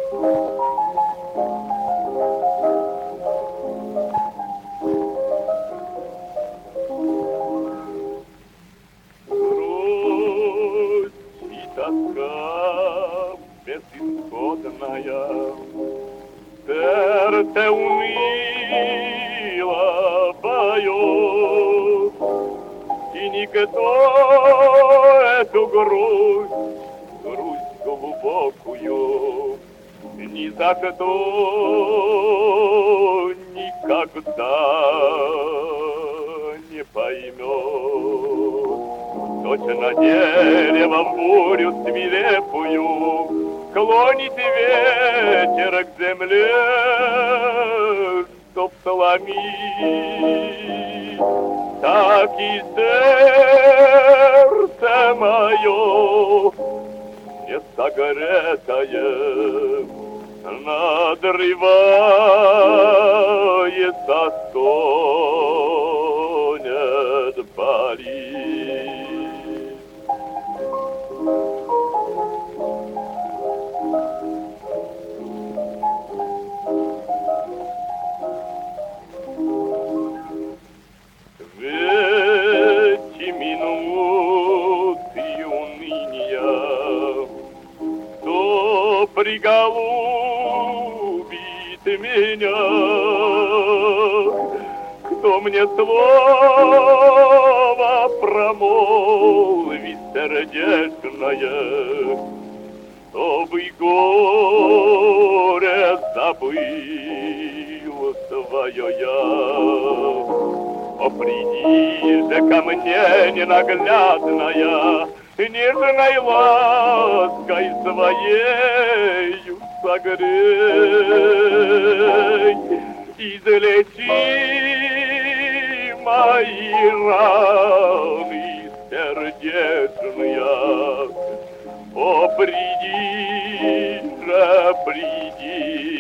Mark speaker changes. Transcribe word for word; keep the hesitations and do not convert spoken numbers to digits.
Speaker 1: Грусть и тоска безысходная, сердце уныло поет, и никто эту грусть, грусть глубокую, ни за что никогда не поймет. Точно дерево в бурю свирепую клонит ветер к земле, чтоб сломить. Так и сердце мое, не согретое, надрывается, стонет, болит. В эти минуты уныния кто приголубит меня, кто мне слово промолвит сердечное, чтобы горе забыл свое я. О, приди же ко мне, ненаглядная, нежной лаской своею согрей, излечи мои раны сердечные. О, приди же, приди.